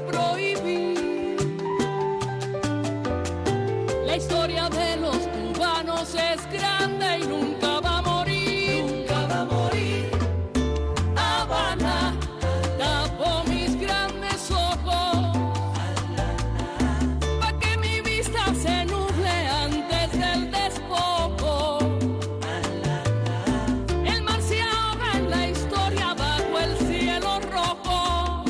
prohibir. La historia de los cubanos es grande y nunca va a morir. Nunca va a morir. Habana, tapo mis grandes ojos pa' que mi vista se nuble antes del despojo. El mar se ahoga en la historia bajo el cielo rojo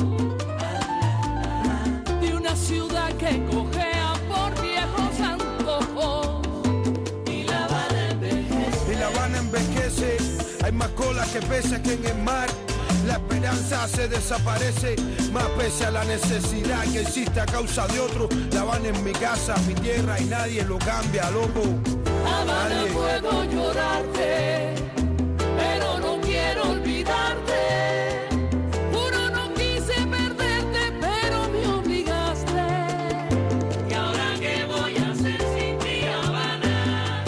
de una ciudad que cojea por viejos antojos. Y La Habana envejece. Y La Habana envejece. Hay más colas que peces que en el mar. La esperanza se desaparece, más pese a la necesidad que existe a causa de otro. La Habana es mi casa, mi tierra y nadie lo cambia, loco. Habana, Nadie. puedo llorarte, pero no quiero olvidarte. Juro no quise perderte, pero me obligaste. ¿Y ahora qué voy a hacer sin ti, Habana?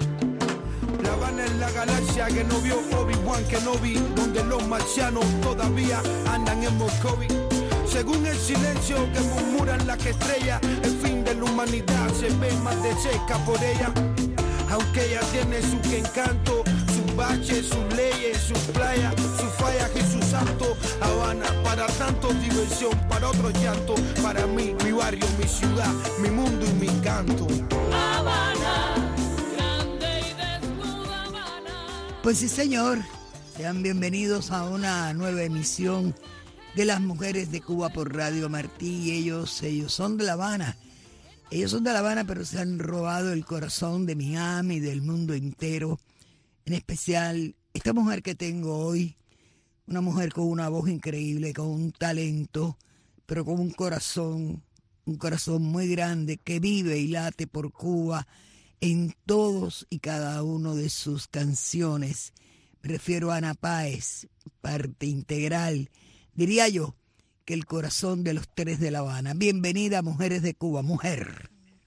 La Habana es la galaxia que no vio Obi-Wan Kenobi, donde los marcianos todavía andan en Moscovy. Según el silencio que murmuran las estrellas, el fin de la humanidad se ve más de cerca por ella. Aunque ella tiene su encanto, sus baches, sus leyes, sus playas, sus fallas y sus santos. Habana, para tanto diversión, para otros llanto. Para mí, mi barrio, mi ciudad, mi mundo y mi canto. Habana, grande y desnuda Habana. Pues sí, señor. Sean bienvenidos a una nueva emisión de Las Mujeres de Cuba por Radio Martí. Y ellos son de La Habana. Ellos son de La Habana, pero se han robado el corazón de Miami, del mundo entero. En especial, esta mujer que tengo hoy, una mujer con una voz increíble, con un talento, pero con un corazón muy grande que vive y late por Cuba en todos y cada uno de sus canciones. Me refiero a Ana Páez, parte integral, diría yo, que el corazón de los tres de La Habana. Bienvenida, Mujeres de Cuba, mujer.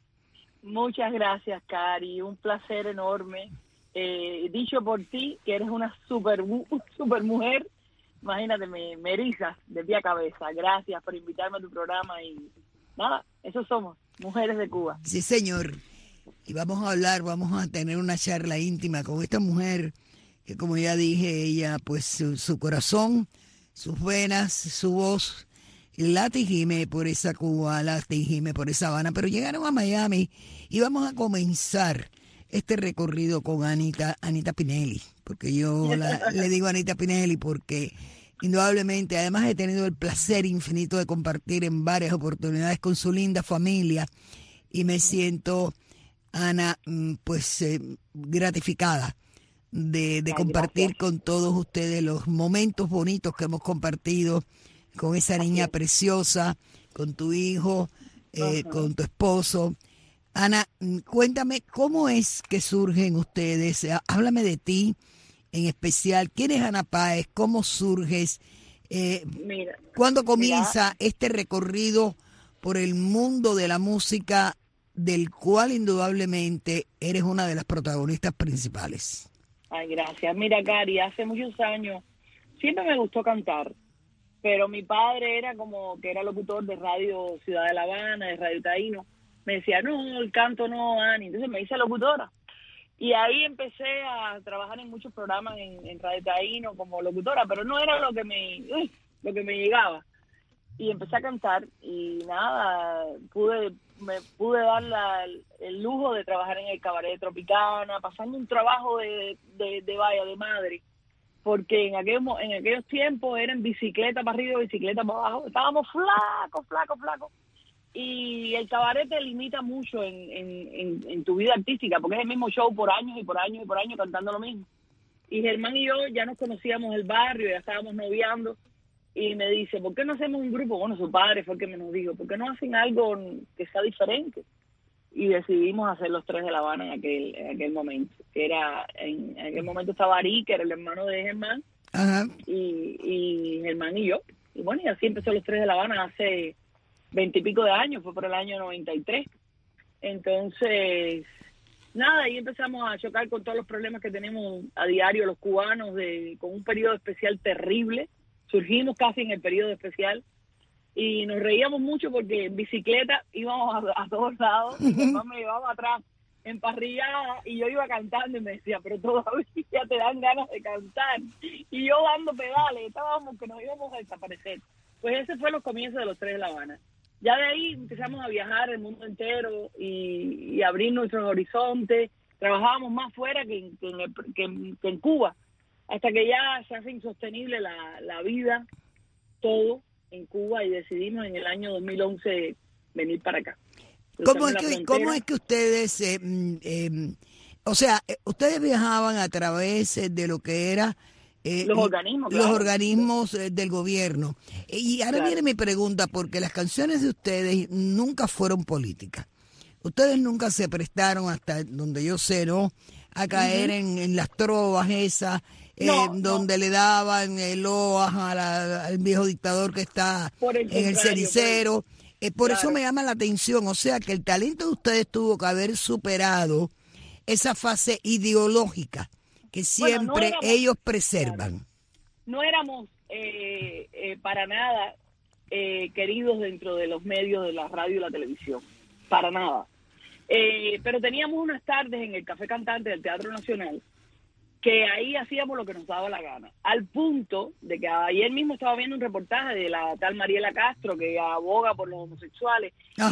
Muchas gracias, Cari, un placer enorme. Dicho por ti, que eres una super mujer, imagínate, me erizas de pie a cabeza. Gracias por invitarme a tu programa y nada, eso somos, Mujeres de Cuba. Sí, señor. Y vamos a tener una charla íntima con esta mujer que, como ya dije, ella, pues su corazón, sus venas, su voz, late y gime por esa Cuba, late y gime por esa Habana, pero llegaron a Miami y vamos a comenzar este recorrido con Anita Pinelli, porque yo le digo Anita Pinelli porque indudablemente, además he tenido el placer infinito de compartir en varias oportunidades con su linda familia y me siento, Ana, pues gratificada de compartir gracias. con todos ustedes los momentos bonitos que hemos compartido con esa niña preciosa, con tu hijo, con tu esposo. Ana, cuéntame, ¿cómo es que surgen ustedes? Háblame de ti en especial. ¿Quién es Ana Páez? ¿Cómo surges? ¿Cuándo comienza este recorrido por el mundo de la música, del cual indudablemente eres una de las protagonistas principales? Ay, gracias. Mira, Cari, hace muchos años siempre me gustó cantar, pero mi padre era como que era locutor de Radio Ciudad de La Habana, de Radio Taíno. Me decía, no, el canto no, Ani. Entonces me hice locutora. Y ahí empecé a trabajar en muchos programas en Radio Taíno como locutora, pero no era lo que me llegaba. Y empecé a cantar y nada, me pude dar el lujo de trabajar en el Cabaret de Tropicana, pasando un trabajo de vaya, de madre, porque en aquellos tiempos era en bicicleta para arriba, bicicleta para abajo, estábamos flacos. Y el cabaret te limita mucho en tu vida artística, porque es el mismo show por años cantando lo mismo. Y Germán y yo ya nos conocíamos del barrio, ya estábamos noviando, y me dice, ¿por qué no hacemos un grupo? Bueno, su padre fue el que me nos dijo, ¿por qué no hacen algo que sea diferente? Y decidimos hacer Los Tres de La Habana en aquel momento. En aquel momento estaba Ari, que era el hermano de Germán, Ajá. y Germán y yo. Y bueno, y así empezó Los Tres de La Habana hace 20 y pico de años, fue por el año 93. Entonces, nada, ahí empezamos a chocar con todos los problemas que tenemos a diario los cubanos, con un periodo especial terrible. Surgimos casi en el periodo especial y nos reíamos mucho porque en bicicleta íbamos a todos lados, mi mamá me llevaba atrás emparrillada y yo iba cantando y me decía, pero todavía te dan ganas de cantar, y yo dando pedales, estábamos que nos íbamos a desaparecer. Pues ese fue los comienzos de los Tres de La Habana. Ya de ahí empezamos a viajar el mundo entero y abrir nuestros horizontes. Trabajábamos más fuera que en Cuba, hasta que ya se hace insostenible la vida, todo en Cuba, y decidimos en el año 2011 venir para acá. ¿Cómo es que ustedes, o sea, ustedes viajaban a través de lo que era los organismos, los organismos del gobierno? Y ahora viene mi pregunta, porque las canciones de ustedes nunca fueron políticas. Ustedes nunca se prestaron, hasta donde yo sé, ¿no?, a caer en las trovas esas, donde le daban loas al viejo dictador que está en el cenicero. Por eso me llama la atención, o sea, que el talento de ustedes tuvo que haber superado esa fase ideológica que siempre ellos preservan. Claro, no éramos para nada queridos dentro de los medios de la radio y la televisión, para nada. Pero teníamos unas tardes en el Café Cantante del Teatro Nacional que ahí hacíamos lo que nos daba la gana, al punto de que ayer mismo estaba viendo un reportaje de la tal Mariela Castro, que aboga por los homosexuales,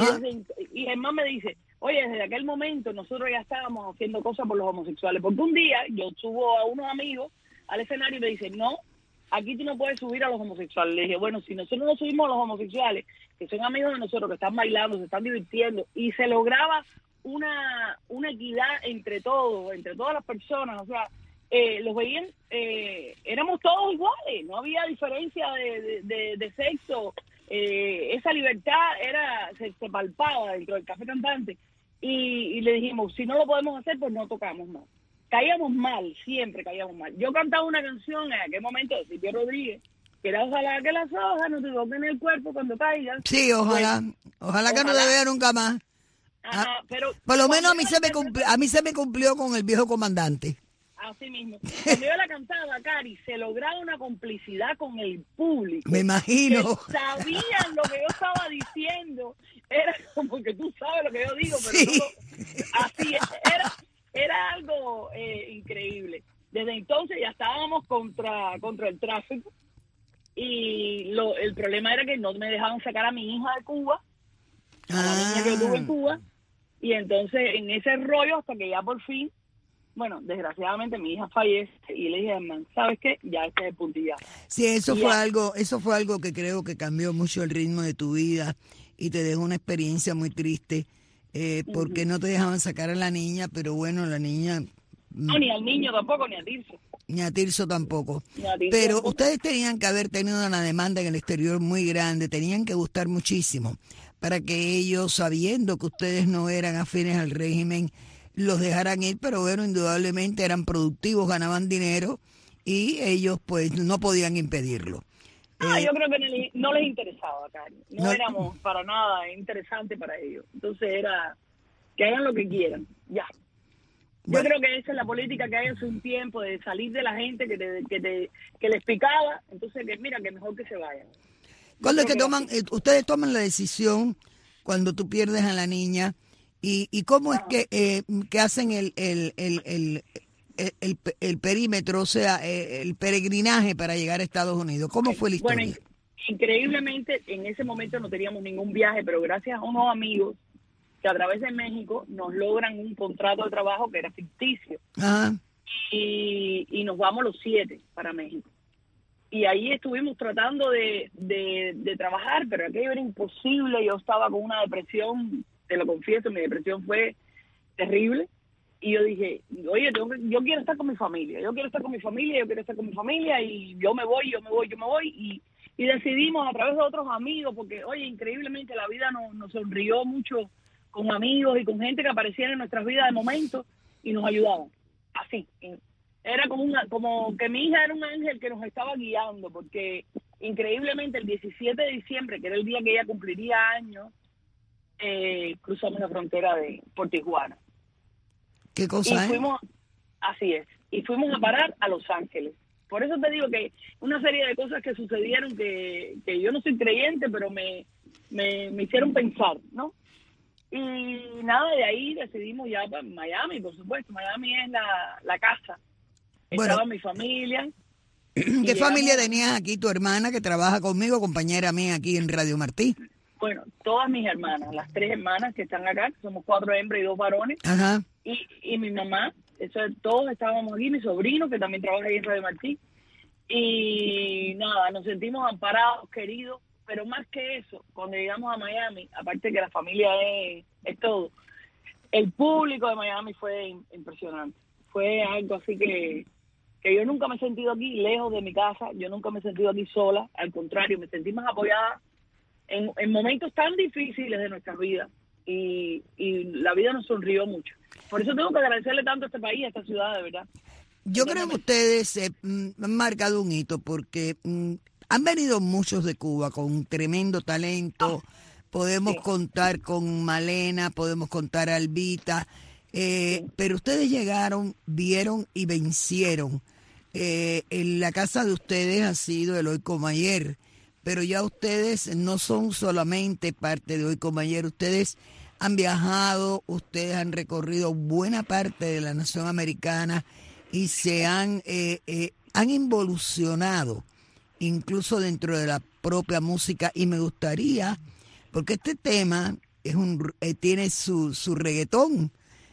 y Germán me dice, oye, desde aquel momento nosotros ya estábamos haciendo cosas por los homosexuales, porque un día yo subo a unos amigos al escenario y me dicen, no, aquí tú no puedes subir a los homosexuales. Le dije, bueno, si nosotros no subimos a los homosexuales, que son amigos de nosotros, que están bailando, se están divirtiendo, y se lograba una equidad entre todos, entre todas las personas, o sea, los veían, éramos todos iguales, no había diferencia de sexo, esa libertad se palpaba dentro del Café Cantante, y le dijimos, si no lo podemos hacer, pues no tocamos más. Caíamos mal, siempre caíamos mal. Yo cantaba una canción en aquel momento de Silvio Rodríguez, que era ojalá que las hojas no te toquen el cuerpo cuando caigan. Sí, ojalá, ojalá que no te vea nunca más. Pero por lo menos a mí se me cumplió con el viejo comandante. Así mismo. Cuando yo la cantaba, Cari, se lograba una complicidad con el público. Me imagino. Que sabían lo que yo estaba diciendo. Era como que tú sabes lo que yo digo, pero sí. Así era algo increíble. Desde entonces ya estábamos contra el tráfico, y el problema era que no me dejaban sacar a mi hija de Cuba, a la niña que yo tuve en Cuba, y entonces en ese rollo hasta que ya por fin, bueno, desgraciadamente mi hija fallece, y le dije, hermano, ¿sabes qué? Ya este es el puntillazo. Sí, eso fue algo que creo que cambió mucho el ritmo de tu vida y te dejó una experiencia muy triste, porque no te dejaban sacar a la niña, pero bueno, la niña... No, ni al niño tampoco, ni a Tirso. Ni a Tirso tampoco. Pero ustedes tenían que haber tenido una demanda en el exterior muy grande, tenían que gustar muchísimo para que ellos, sabiendo que ustedes no eran afines al régimen, los dejaran ir, pero bueno, indudablemente eran productivos, ganaban dinero y ellos pues no podían impedirlo. Yo creo que no les interesaba, Cari. No éramos para nada interesante para ellos. Entonces era que hagan lo que quieran, ya. Bueno. Yo creo que esa es la política que hay hace un tiempo, de salir de la gente que les picaba, entonces que mira, que mejor que se vayan. ¿Cuándo es que ustedes toman la decisión cuando tú pierdes a la niña? ¿Y cómo es que hacen el perímetro, o sea, el peregrinaje para llegar a Estados Unidos? ¿Cómo fue la historia? Bueno, increíblemente en ese momento no teníamos ningún viaje, pero gracias a unos amigos que a través de México nos logran un contrato de trabajo que era ficticio. Y nos vamos los 7 para México. Y ahí estuvimos tratando de trabajar, pero aquello era imposible. Yo estaba con una depresión, te lo confieso, mi depresión fue terrible. Y yo dije, oye, yo quiero estar con mi familia, y yo me voy. Y decidimos a través de otros amigos, porque, oye, increíblemente la vida nos sonrió mucho con amigos y con gente que aparecía en nuestras vidas de momento y nos ayudaban. Así. Era como que mi hija era un ángel que nos estaba guiando, porque increíblemente el 17 de diciembre, que era el día que ella cumpliría años, cruzamos la frontera por Tijuana. ¿Qué cosa? Así es. Y fuimos a parar a Los Ángeles. Por eso te digo que una serie de cosas que sucedieron que yo no soy creyente, pero me hicieron pensar, ¿no? Y nada, de ahí decidimos ya para Miami, por supuesto. Miami es la casa. Bueno, Estaba mi familia. ¿qué familia tenías aquí? Tu hermana que trabaja conmigo, compañera mía aquí en Radio Martí. Bueno, todas mis hermanas, las 3 hermanas que están acá, somos 4 hembras y 2 varones. Ajá. Y mi mamá, todos estábamos aquí, mi sobrino que también trabaja ahí en Radio Martí. Y nada, nos sentimos amparados, queridos, pero más que eso, cuando llegamos a Miami, aparte que la familia es todo, el público de Miami fue impresionante. Fue algo así que yo nunca me he sentido aquí lejos de mi casa, yo nunca me he sentido aquí sola, al contrario, me sentí más apoyada en momentos tan difíciles de nuestras vidas y la vida nos sonrió mucho. Por eso tengo que agradecerle tanto a este país, a esta ciudad, de verdad. Yo creo que ustedes han marcado un hito porque han venido muchos de Cuba con tremendo talento. Podemos contar con Malena, podemos contar a Albita, pero ustedes llegaron, vieron y vencieron. En la casa de ustedes ha sido el Hoy Como Ayer, pero ya ustedes no son solamente parte de Hoy Como Ayer, ustedes han viajado, ustedes han recorrido buena parte de la nación americana y se han involucionado incluso dentro de la propia música. Y me gustaría, porque este tema es tiene su reggaetón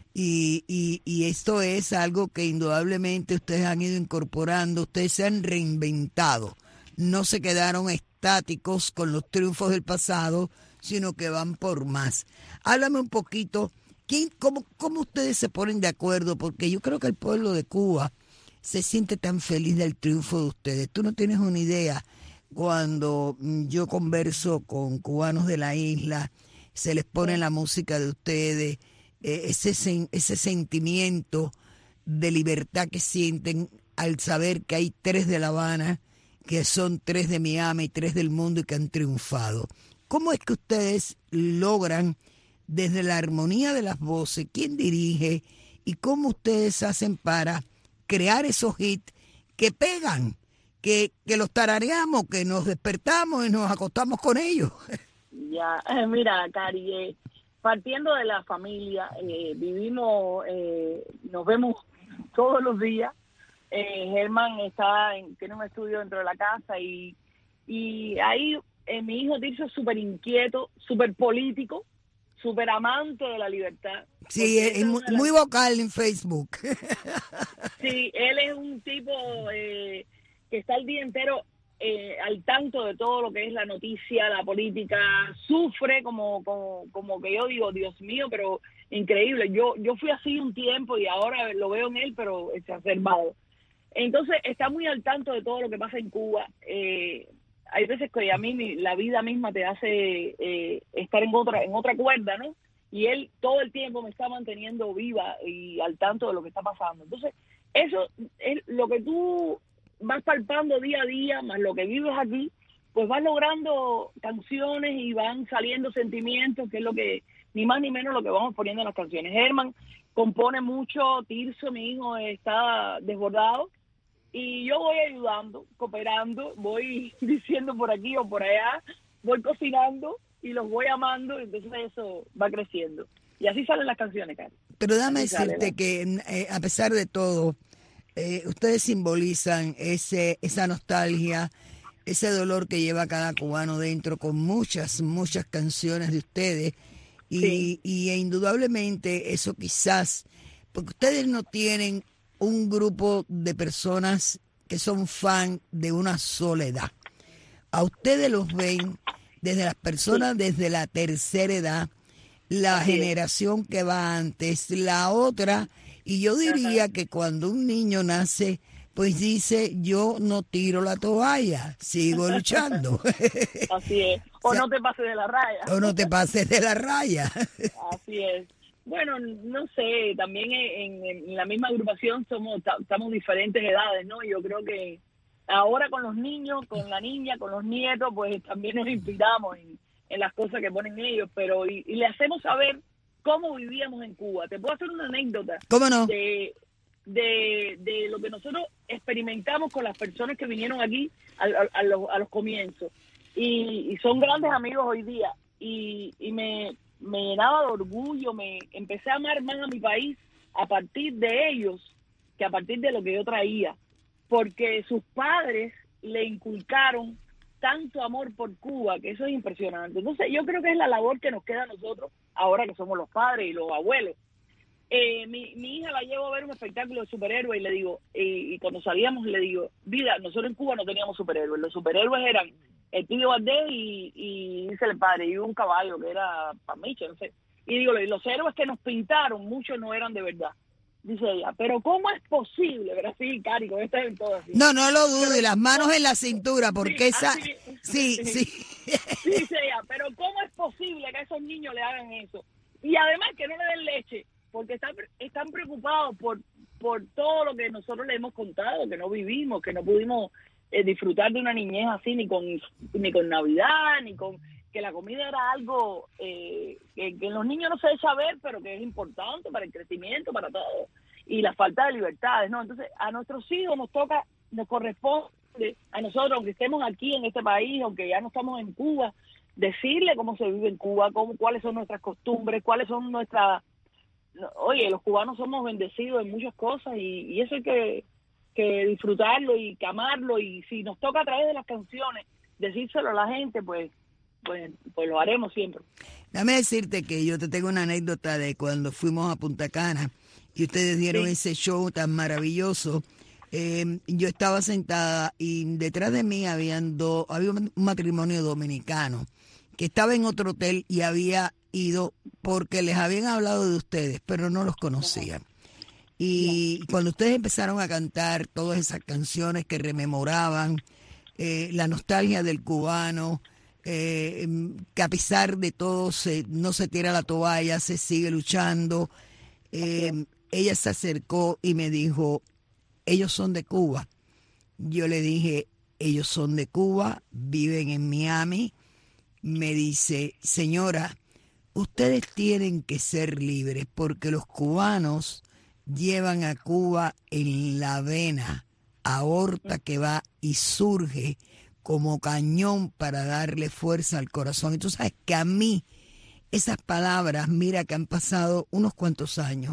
y esto es algo que indudablemente ustedes han ido incorporando, ustedes se han reinventado, no se quedaron estáticos con los triunfos del pasado, sino que van por más. Háblame un poquito. ¿Cómo ustedes se ponen de acuerdo? Porque yo creo que el pueblo de Cuba se siente tan feliz del triunfo de ustedes. Tú no tienes una idea. Cuando yo converso con cubanos de la isla, se les pone la música de ustedes, ese sentimiento de libertad que sienten al saber que hay 3 de La Habana, que son 3 de Miami y 3 del mundo y que han triunfado. ¿Cómo es que ustedes logran, desde la armonía de las voces, quién dirige y cómo ustedes hacen para crear esos hits que pegan, que los tarareamos, que nos despertamos y nos acostamos con ellos? Ya, mira, Cari, partiendo de la familia, vivimos, nos vemos todos los días. Germán tiene un estudio dentro de la casa y ahí mi hijo Tirso es súper inquieto, súper político, súper amante de la libertad. Sí, es muy vocal en Facebook. Sí, él es un tipo que está el día entero al tanto de todo lo que es la noticia, la política, sufre como que yo digo, Dios mío, pero increíble. Yo fui así un tiempo y ahora lo veo en él, pero exacerbado. Entonces está muy al tanto de todo lo que pasa en Cuba. Hay veces que a mí la vida misma te hace estar en otra cuerda, ¿no? Y él todo el tiempo me está manteniendo viva y al tanto de lo que está pasando. Entonces, eso es lo que tú vas palpando día a día, más lo que vives aquí, pues vas logrando canciones y van saliendo sentimientos, que es lo que, ni más ni menos lo que vamos poniendo en las canciones. Germán compone mucho, Tirso, mi hijo, está desbordado, y yo voy ayudando, cooperando, voy diciendo por aquí o por allá, voy cocinando y los voy amando, entonces eso va creciendo. Y así salen las canciones, Cari. Pero déjame decirte que a pesar de todo, ustedes simbolizan esa nostalgia, ese dolor que lleva cada cubano dentro con muchas canciones de ustedes. Y indudablemente eso quizás, porque ustedes no tienen un grupo de personas que son fan de una sola edad. A ustedes los ven desde las personas desde la tercera edad, la generación que va antes, la otra, y yo diría que cuando un niño nace, pues dice, yo no tiro la toalla, sigo luchando. Así es. O no te pases de la raya. O no te pases de la raya. Así es. Bueno, no sé, también en la misma agrupación estamos diferentes edades, ¿no? Yo creo que ahora con los niños, con la niña, con los nietos, pues también nos inspiramos en las cosas que ponen ellos, pero y le hacemos saber cómo vivíamos en Cuba. Te puedo hacer una anécdota. ¿Cómo no? de lo que nosotros experimentamos con las personas que vinieron aquí a los comienzos. Y son grandes amigos hoy día. Y me llenaba de orgullo, me empecé a amar más a mi país a partir de ellos que a partir de lo que yo traía. Porque sus padres le inculcaron tanto amor por Cuba, que eso es impresionante. Entonces yo creo que es la labor que nos queda a nosotros, ahora que somos los padres y los abuelos. Mi hija la llevo a ver un espectáculo de superhéroes y le digo, y cuando salíamos le digo, vida, nosotros en Cuba no teníamos superhéroes, los superhéroes eran el Tío Valdés y dice el padre, y un caballo que era Pamiche, no sé. Y digo, los héroes que nos pintaron, muchos no eran de verdad. Dice ella, pero ¿cómo es posible? Pero así, Cari, con esta en todo así. No lo dude, las manos en la cintura, porque sí, sí. Sí, dice ella, pero ¿cómo es posible que a esos niños le hagan eso? Y además que no le den leche, porque están preocupados por todo lo que nosotros le hemos contado, que no vivimos, que no pudimos disfrutar de una niñez así, ni con Navidad, ni con que la comida era algo que en los niños no se deja ver, pero que es importante para el crecimiento, para todo, y la falta de libertades, ¿no? Entonces, a nuestros hijos nos corresponde, a nosotros, aunque estemos aquí en este país, aunque ya no estamos en Cuba, decirle cómo se vive en Cuba, cuáles son nuestras costumbres, cuáles son nuestras... Oye, los cubanos somos bendecidos en muchas cosas y eso hay que disfrutarlo y que amarlo, y si nos toca a través de las canciones decírselo a la gente, pues lo haremos siempre. Dame decirte que yo te tengo una anécdota de cuando fuimos a Punta Cana y ustedes dieron ese show tan maravilloso. Yo estaba sentada y detrás de mí había un matrimonio dominicano que estaba en otro hotel y había ido porque les habían hablado de ustedes, pero no los conocían. Y cuando ustedes empezaron a cantar todas esas canciones que rememoraban la nostalgia del cubano, que a pesar de todo no se tira la toalla, se sigue luchando, ella se acercó y me dijo, ellos son de Cuba. Yo le dije, ellos son de Cuba, viven en Miami. Me dice, señora, ustedes tienen que ser libres porque los cubanos llevan a Cuba en la vena, aorta que va y surge como cañón para darle fuerza al corazón. Y tú sabes que a mí esas palabras, mira que han pasado unos cuantos años,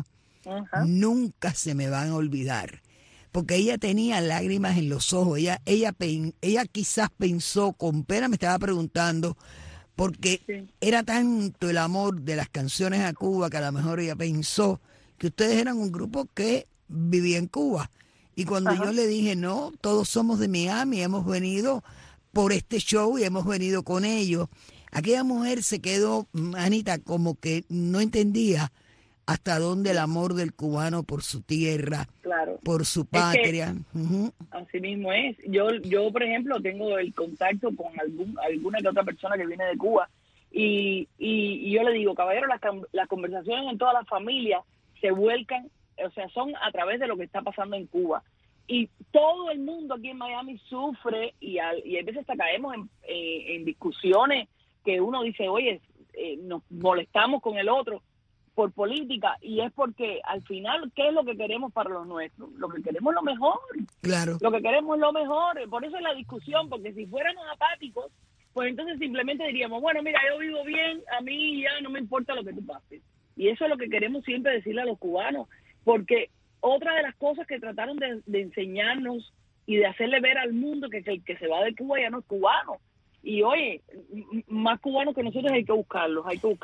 nunca se me van a olvidar. Porque ella tenía lágrimas en los ojos. Ella quizás pensó, con pena me estaba preguntando, porque era tanto el amor de las canciones a Cuba que a lo mejor ella pensó que ustedes eran un grupo que vivía en Cuba. Y cuando yo le dije, no, todos somos de Miami, hemos venido por este show y hemos venido con ellos, aquella mujer se quedó, Anita, como que no entendía hasta dónde el amor del cubano por su tierra, por su patria. Así mismo es. Yo, por ejemplo, tengo el contacto con alguna que otra persona que viene de Cuba y yo le digo, caballero, las conversaciones en todas las familias se vuelcan, o sea, son a través de lo que está pasando en Cuba. Y todo el mundo aquí en Miami sufre y a veces hasta caemos en discusiones que uno dice, oye, nos molestamos con el otro por política, y es porque al final, ¿qué es lo que queremos para los nuestros? Lo que queremos es lo mejor. Claro. Lo que queremos es lo mejor. Por eso es la discusión, porque si fuéramos apáticos, pues entonces simplemente diríamos, bueno, mira, yo vivo bien, a mí ya no me importa lo que tú pases. Y eso es lo que queremos siempre decirle a los cubanos, porque otra de las cosas que trataron de enseñarnos y de hacerle ver al mundo que el que se va de Cuba ya no es cubano. Y oye, más cubanos que nosotros hay que buscarlos.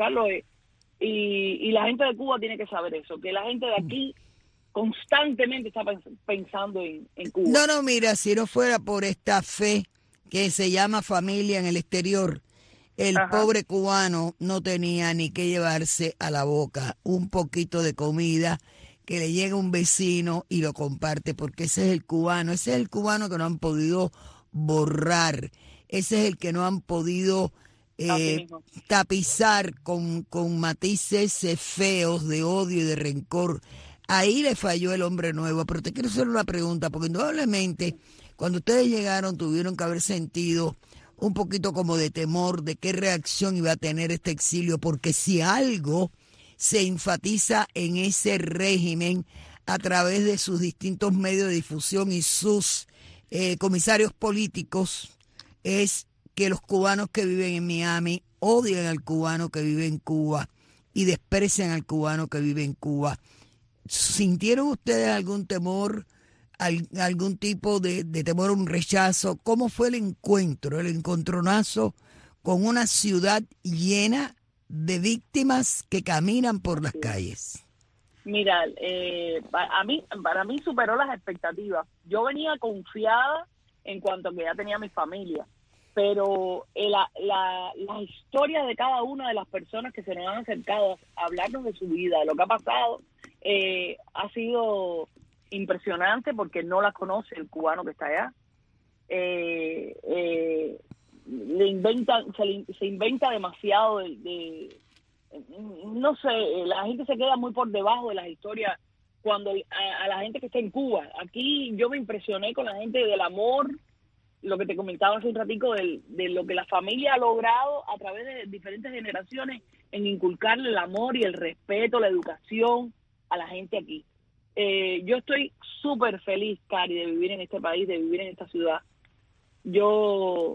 Y la gente de Cuba tiene que saber eso, que la gente de aquí constantemente está pensando en Cuba. No, mira, si no fuera por esta fe que se llama familia en el exterior, el pobre cubano no tenía ni que llevarse a la boca un poquito de comida que le llega un vecino y lo comparte, porque ese es el cubano que no han podido borrar, ese es el que no han podido tapizar con matices feos de odio y de rencor. Ahí le falló el hombre nuevo. Pero te quiero hacer una pregunta, porque indudablemente cuando ustedes llegaron tuvieron que haber sentido un poquito como de temor de qué reacción iba a tener este exilio, porque si algo se enfatiza en ese régimen, a través de sus distintos medios de difusión y sus comisarios políticos es que los cubanos que viven en Miami odian al cubano que vive en Cuba y desprecian al cubano que vive en Cuba. ¿Sintieron ustedes algún temor, algún tipo de temor, un rechazo? ¿Cómo fue el encuentro, el encontronazo con una ciudad llena de víctimas que caminan por las calles? Mira, para mí superó las expectativas. Yo venía confiada en cuanto a que ya tenía mi familia, pero la historia de cada una de las personas que se nos han acercado a hablarnos de su vida, de lo que ha pasado, ha sido impresionante porque no las conoce el cubano que está allá. Se inventa demasiado no sé, la gente se queda muy por debajo de las historias cuando a la gente que está en Cuba. Aquí yo me impresioné con la gente del amor, lo que te comentaba hace un ratico de lo que la familia ha logrado a través de diferentes generaciones en inculcarle el amor y el respeto, la educación a la gente aquí. Yo estoy súper feliz, Cari, de vivir en este país, de vivir en esta ciudad. Yo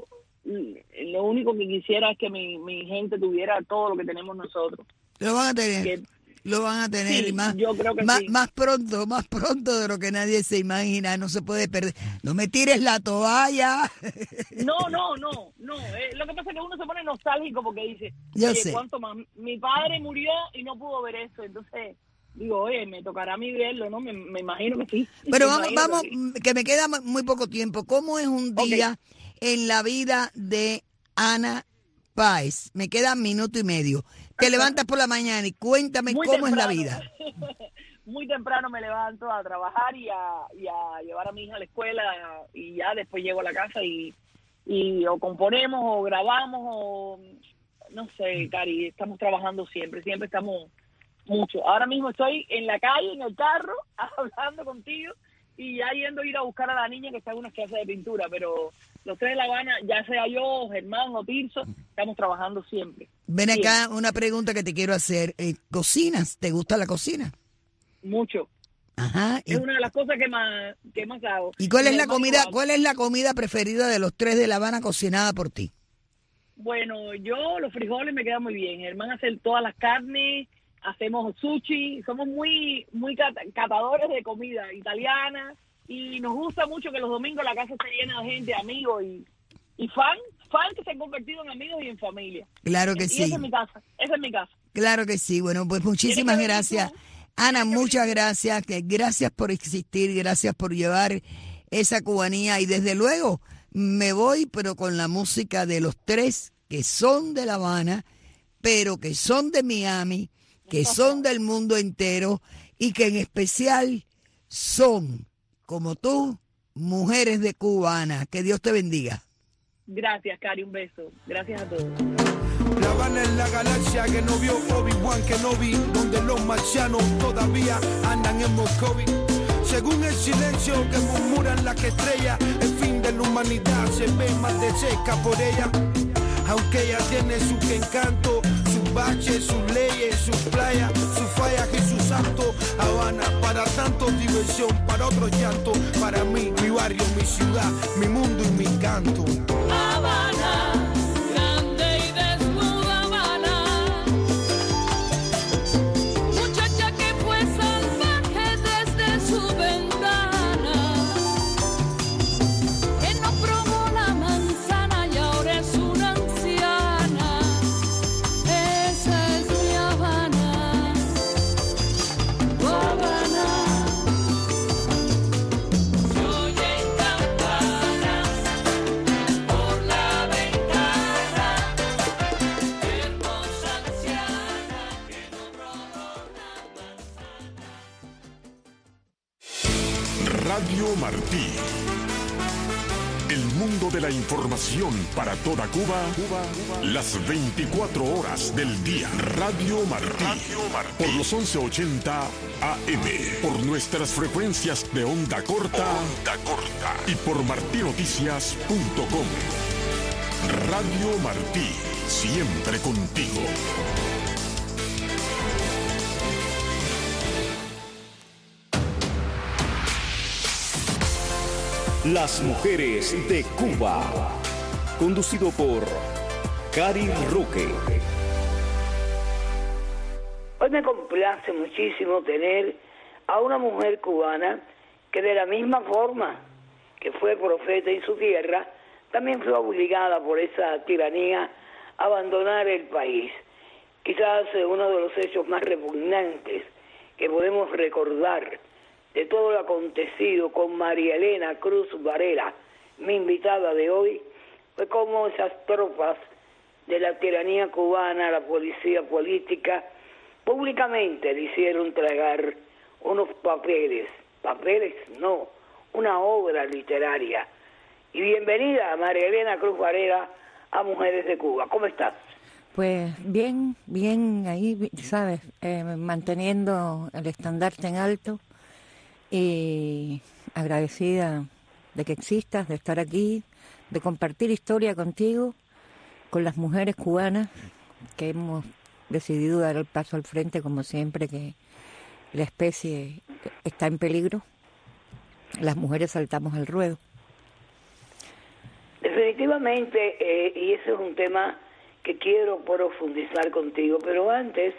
lo único que quisiera es que mi gente tuviera todo lo que tenemos nosotros. Lo van a tener. Lo van a tener, sí, y más, yo creo que sí. más pronto de lo que nadie se imagina. No se puede perder. No me tires la toalla. No. Lo que pasa es que uno se pone nostálgico porque dice, Yo oye, sé. ¿cuánto más? Mi padre murió y no pudo ver eso, entonces digo, oye, me tocará a mí verlo, ¿no? Me imagino que sí. Pero Me imagino vamos, que sí. que me queda muy poco tiempo. ¿Cómo es un día en la vida de Ana Páez? Me queda minuto y medio. Te levantas por la mañana y cuéntame Muy cómo es la temprano. vida. Muy temprano me levanto a trabajar y a llevar a mi hija a la escuela y ya después llego a la casa y o componemos o grabamos o no sé, Cari, estamos trabajando siempre estamos mucho. Ahora mismo estoy en la calle, en el carro, hablando contigo y ya yendo a ir a buscar a la niña que está en unas clases de pintura, pero los tres de La Habana, ya sea yo, Germán o Tirso, estamos trabajando siempre. Ven Siempre. acá, una pregunta que te quiero hacer. ¿Cocinas? ¿Te gusta la cocina? Mucho. Ajá. Es una de las cosas que más hago. ¿Y cuál es Mi la hermano comida? igual. ¿Cuál es la comida preferida de los tres de La Habana cocinada por ti? Bueno, yo los frijoles me quedan muy bien. Germán hace todas las carnes, hacemos sushi, somos muy catadores de comida italiana y nos gusta mucho que los domingos la casa esté llena de gente, amigos y fan que se han convertido en amigos y en familia. Claro que y sí. esa es mi casa. Claro que sí. Bueno, pues muchísimas ¿Tienes que venir gracias. tú? Ana, ¿Tienes que muchas venir gracias. Gracias por existir, gracias por llevar esa cubanía. Y desde luego me voy, pero con la música de los tres que son de La Habana, pero que son de Miami, que son del mundo entero y que en especial son, como tú, mujeres de Cubana. Que Dios te bendiga. Gracias, Cari, un beso. Gracias a todos. La Habana es la galaxia que no vio Obi-Wan Kenobi, donde los marcianos todavía andan en Moscovy. Según el silencio que murmuran las estrellas, el fin de la humanidad se ve más de cerca por ella. Aunque ella tiene su encanto, sus baches, sus leyes, sus playas, sus fallas y sus santos. Habana, para tantos diversión, para otros llanto. Para mí, mi barrio, mi ciudad, mi mundo y mi canto. Habana, grande y desnuda Habana, muchacha que fue salvaje desde su ventana, que no probó la manzana y ahora es una anciana. Esa es mi Habana, oh Habana. Yo oye campanas por la ventana, hermosa anciana que no probó la manzana. Radio Martí. El mundo de la información para toda Cuba, las 24 horas del día. Radio Martí. Por los 1180 AM. Por nuestras frecuencias de onda corta. Y por martinoticias.com. Radio Martí. Siempre contigo. Las mujeres de Cuba. Conducido por Cari Roque. Hoy me complace muchísimo tener a una mujer cubana que de la misma forma que fue profeta en su tierra, también fue obligada por esa tiranía a abandonar el país. Quizás uno de los hechos más repugnantes que podemos recordar de todo lo acontecido con María Elena Cruz Varela, mi invitada de hoy, fue como esas tropas de la tiranía cubana, la policía política, públicamente le hicieron tragar unos papeles no, una obra literaria. Y bienvenida a María Elena Cruz Varela a Mujeres de Cuba. ¿Cómo estás? Pues bien, ahí, ¿sabes? Manteniendo el estandarte en alto y agradecida de que existas, de estar aquí, de compartir historia contigo, con las mujeres cubanas que hemos decidido dar el paso al frente, como siempre que la especie está en peligro. Las mujeres saltamos al ruedo. Definitivamente, y ese es un tema que quiero profundizar contigo, pero antes,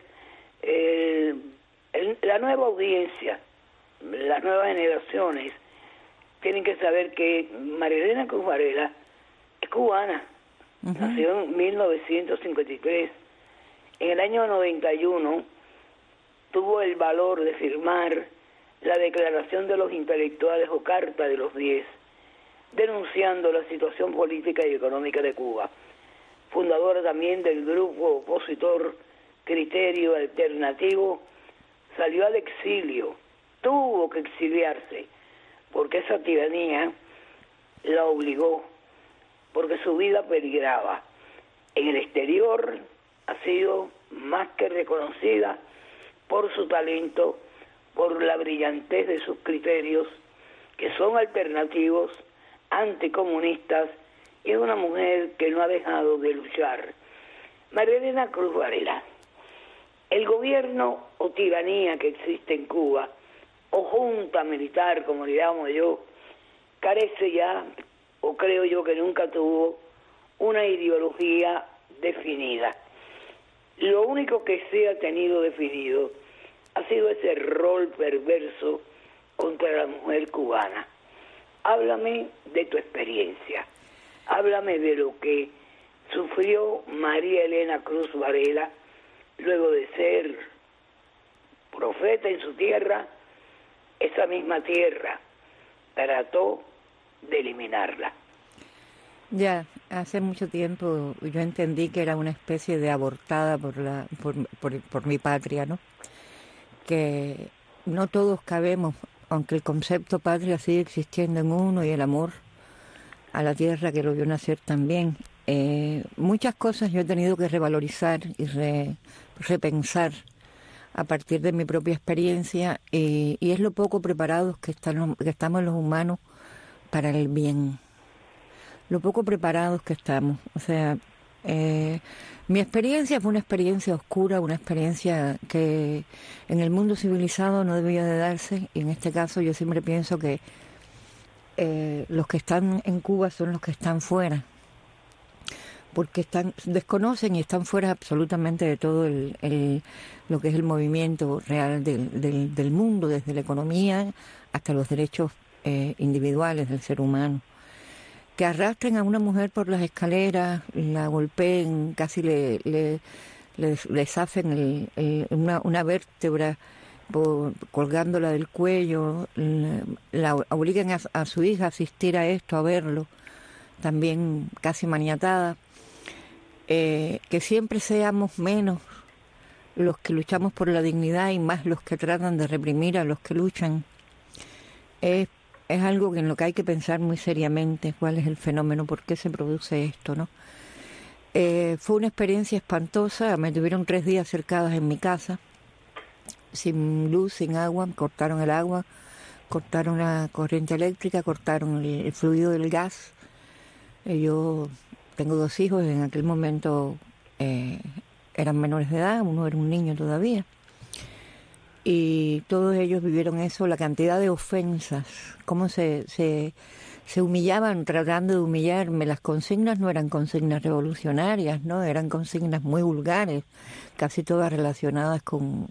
la nueva audiencia, las nuevas generaciones, tienen que saber que María Elena Cruz Varela es cubana. Nació en 1953. En el año 91 tuvo el valor de firmar la Declaración de los Intelectuales o Carta de los 10, denunciando la situación política y económica de Cuba. Fundadora también del grupo opositor Criterio Alternativo, salió al exilio, tuvo que exiliarse, porque esa tiranía la obligó, porque su vida peligraba. En el exterior ha sido más que reconocida por su talento, por la brillantez de sus criterios, que son alternativos, anticomunistas, y es una mujer que no ha dejado de luchar. María Elena Cruz Varela, el gobierno o tiranía que existe en Cuba, o junta militar, como le llamo yo, carece ya, o creo yo que nunca tuvo, una ideología definida. Lo único que se ha tenido definido ha sido ese rol perverso contra la mujer cubana. Háblame de tu experiencia, háblame de lo que sufrió María Elena Cruz Varela luego de ser profeta en su tierra. Esa misma tierra trató de eliminarla. Ya, hace mucho tiempo yo entendí que era una especie de abortada por mi patria, ¿no? Que no todos cabemos, aunque el concepto patria sigue existiendo en uno y el amor a la tierra que lo vio nacer también. Muchas cosas yo he tenido que revalorizar y repensar a partir de mi propia experiencia y es lo poco preparados que estamos los humanos para el bien. Lo poco preparados que estamos. O sea, mi experiencia fue una experiencia oscura, una experiencia que en el mundo civilizado no debía de darse, y en este caso yo siempre pienso que los que están en Cuba son los que están fuera, porque desconocen y están fuera absolutamente de todo lo que es el movimiento real del mundo, desde la economía hasta los derechos individuales del ser humano. Que arrastren a una mujer por las escaleras, la golpeen, casi le zafen una vértebra colgándola del cuello, la obliguen a su hija a asistir a esto, a verlo, también casi maniatada. Que siempre seamos menos los que luchamos por la dignidad y más los que tratan de reprimir a los que luchan. Es algo en lo que hay que pensar muy seriamente, cuál es el fenómeno, por qué se produce esto, ¿no? Fue una experiencia espantosa. Me tuvieron 3 días cercadas en mi casa, sin luz, sin agua. Me cortaron el agua, cortaron la corriente eléctrica, cortaron el fluido del gas. Yo tengo 2 hijos, en aquel momento eran menores de edad, uno era un niño todavía. y todos ellos vivieron eso, la cantidad de ofensas, cómo se humillaban tratando de humillarme. Las consignas no eran consignas revolucionarias, ¿no? Eran consignas muy vulgares, casi todas relacionadas con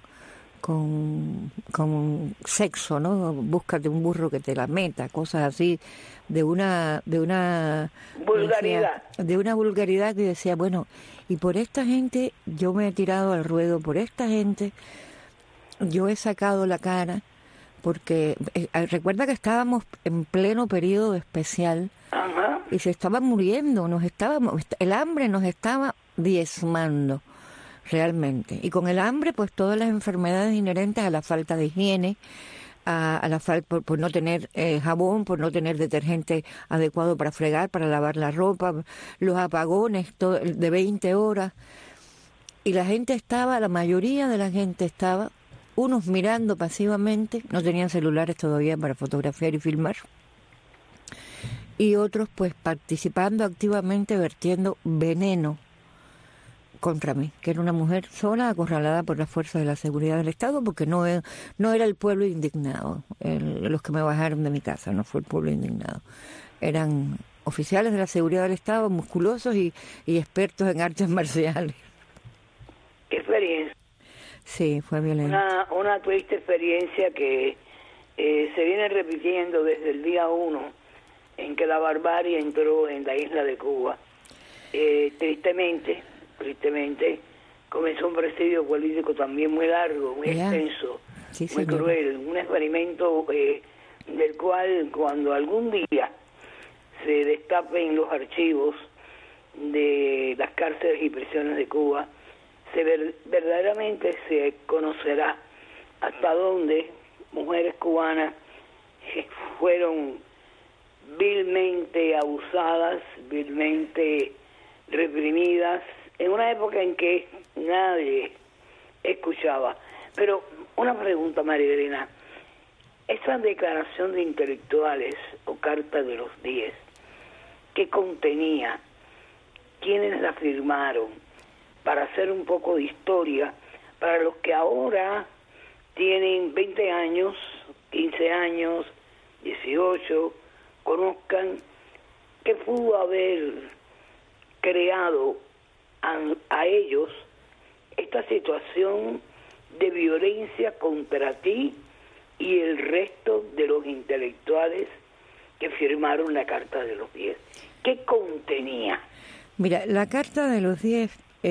sexo, ¿no? Búscate un burro que te la meta, cosas así, de una vulgaridad. De una vulgaridad que decía, bueno, y por esta gente yo me he tirado al ruedo, por esta gente yo he sacado la cara, porque recuerda que estábamos en pleno periodo especial. Ajá. Y se estaba muriendo, el hambre nos estaba diezmando realmente. Y con el hambre, pues todas las enfermedades inherentes a la falta de higiene, a la falta por no tener jabón, por no tener detergente adecuado para fregar, para lavar la ropa, los apagones de 20 horas. Y la mayoría de la gente estaba, unos mirando pasivamente, no tenían celulares todavía para fotografiar y filmar, y otros pues participando activamente, vertiendo veneno contra mí, que era una mujer sola, acorralada por las fuerzas de la seguridad del Estado, porque no era el pueblo indignado, los que me bajaron de mi casa, no fue el pueblo indignado, eran oficiales de la seguridad del Estado, musculosos y expertos en artes marciales. ¿Qué experiencia? Sí, fue violento. Una triste experiencia que se viene repitiendo desde el día 1 en que la barbarie entró en la isla de Cuba. Tristemente, comenzó un presidio político también muy largo, muy extenso, sí, muy cruel, un experimento del cual cuando algún día se destapen los archivos de las cárceles y prisiones de Cuba, verdaderamente se conocerá hasta dónde mujeres cubanas fueron vilmente abusadas, vilmente reprimidas, en una época en que nadie escuchaba. Pero una pregunta, María Elena, esa declaración de intelectuales o Carta de los 10, ¿qué contenía? ¿Quiénes la firmaron? Para hacer un poco de historia, para los que ahora tienen 20 años, 15 años, 18, conozcan qué pudo haber creado a ellos esta situación de violencia contra ti y el resto de los intelectuales que firmaron la Carta de los 10. ¿Qué contenía? Mira, la Carta de los 10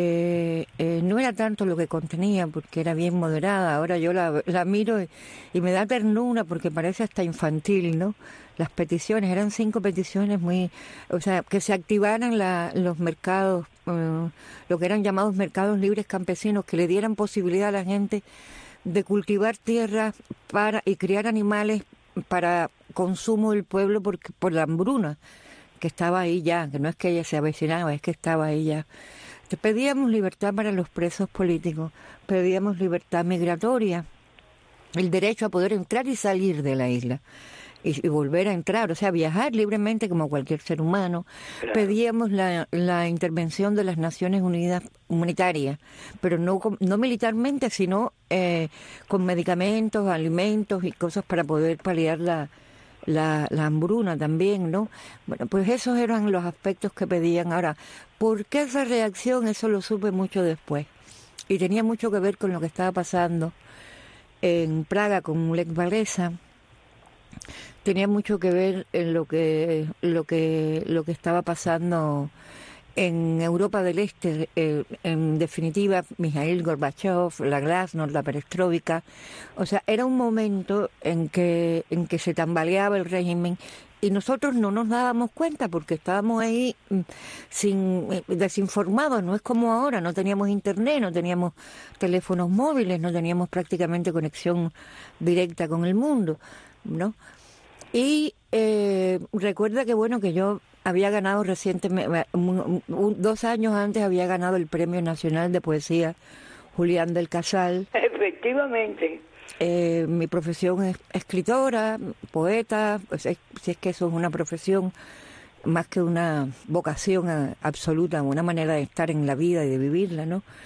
no era tanto lo que contenía, porque era bien moderada. Ahora yo la miro y me da ternura porque parece hasta infantil, ¿no? Las peticiones, eran 5 peticiones que se activaran los mercados, lo que eran llamados mercados libres campesinos, que le dieran posibilidad a la gente de cultivar tierras y criar animales para consumo del pueblo por la hambruna, que estaba ahí ya, que no es que ella se avecinaba, es que estaba ahí ya. Pedíamos libertad para los presos políticos, pedíamos libertad migratoria, el derecho a poder entrar y salir de la isla y volver a entrar, o sea, viajar libremente como cualquier ser humano. Claro. Pedíamos la intervención de las Naciones Unidas humanitaria, pero no militarmente, sino con medicamentos, alimentos y cosas para poder paliar la hambruna también, ¿no? Bueno, pues esos eran los aspectos que pedían. Ahora, ¿por qué esa reacción? Eso lo supe mucho después. Y tenía mucho que ver con lo que estaba pasando en Praga con Lech Walesa. Tenía mucho que ver en lo que estaba pasando en Europa del Este, en definitiva, Mikhail Gorbachev, la Glasnost, la perestroika. O sea, era un momento en que se tambaleaba el régimen y nosotros no nos dábamos cuenta porque estábamos ahí desinformados. No es como ahora, no teníamos internet, no teníamos teléfonos móviles, no teníamos prácticamente conexión directa con el mundo, ¿no? Y recuerda que yo había ganado recientemente, 2 años antes había ganado el Premio Nacional de Poesía Julián del Casal. Efectivamente. Mi profesión es escritora, poeta, pues si es que eso es una profesión más que una vocación absoluta, una manera de estar en la vida y de vivirla, ¿no?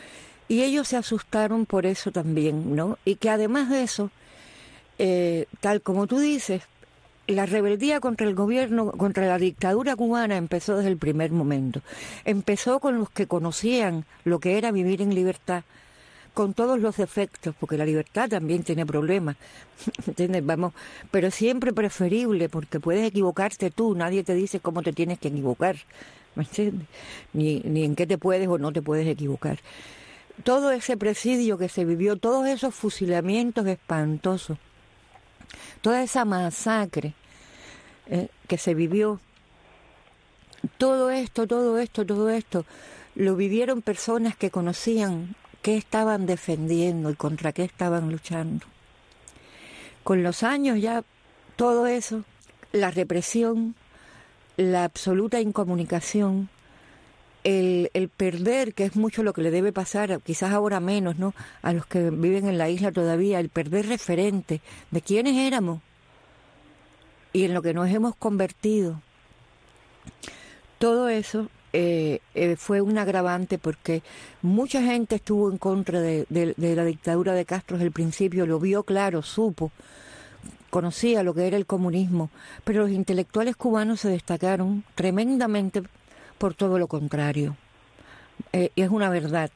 Y ellos se asustaron por eso también, ¿no? Y que además de eso, tal como tú dices, la rebeldía contra el gobierno, contra la dictadura cubana empezó desde el primer momento. Empezó con los que conocían lo que era vivir en libertad, con todos los defectos, porque la libertad también tiene problemas, ¿entiendes? Vamos, pero siempre preferible, porque puedes equivocarte tú, nadie te dice cómo te tienes que equivocar, ¿me entiendes? Ni en qué te puedes o no te puedes equivocar. Todo ese presidio que se vivió, todos esos fusilamientos espantosos, toda esa masacre que se vivió, todo esto, lo vivieron personas que conocían qué estaban defendiendo y contra qué estaban luchando. Con los años ya todo eso, la represión, la absoluta incomunicación, el perder, que es mucho lo que le debe pasar, quizás ahora menos, ¿no?, a los que viven en la isla todavía, el perder referente de quiénes éramos y en lo que nos hemos convertido. Todo eso fue un agravante, porque mucha gente estuvo en contra de la dictadura de Castro desde el principio, lo vio claro, supo, conocía lo que era el comunismo, pero los intelectuales cubanos se destacaron tremendamente por todo lo contrario. Y es una verdad.